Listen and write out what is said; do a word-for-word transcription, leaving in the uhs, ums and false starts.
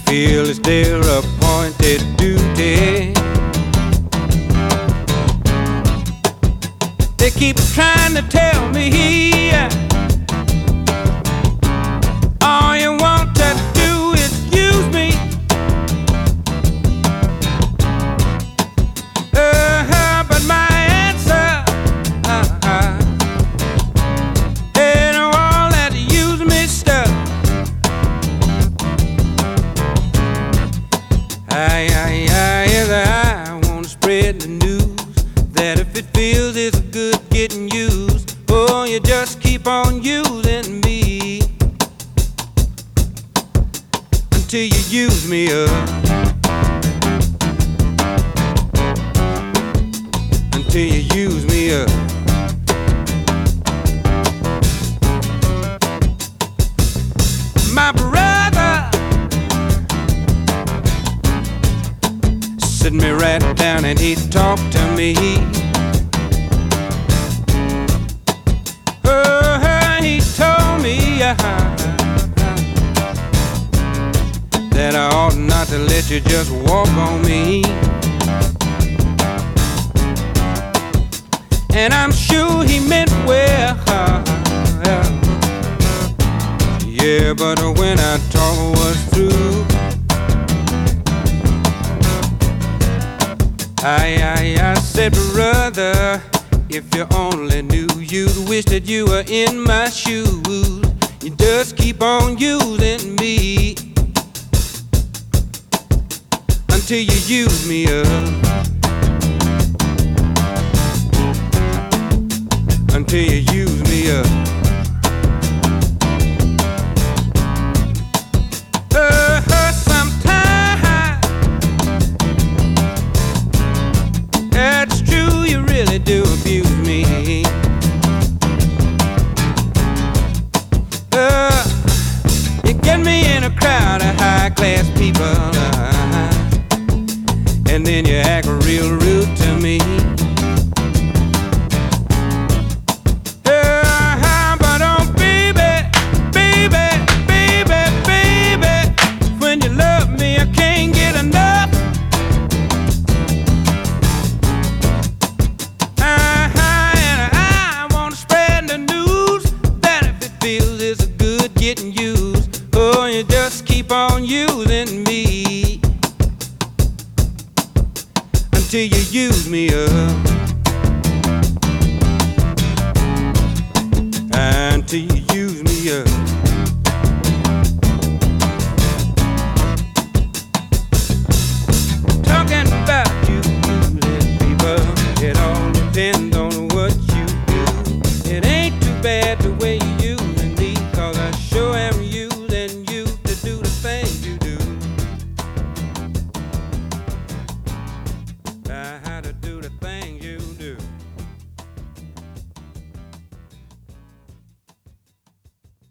feel it's their appointed duty. They keep trying to tell me all you want to do is use me. Uh-huh, but my answer uh-uh, ain't all that use me stuff. I, I, I, yes, I want to spread the news that if it feels it's good getting used, oh, you just keep on using me until you use me up, until you use me up. My brother sit me right down and he talked to me. Oh, he told me uh, that I ought not to let you just walk on me. And I'm sure he meant well, yeah, but when our talk was through, I, I, I said, brother, if you only knew, you'd wish that you were in my shoes. You just keep on using me until you use me up, until you use me up. Uh, sometimes that's true, you really do abuse me. Uh, you get me in a crowd of high-class people, uh, and then you act real rude to me. Uh, but oh, baby, baby, baby, baby, when you love me, I can't get enough. Getting used, oh, you just keep on using me until you use me up, until you use me up.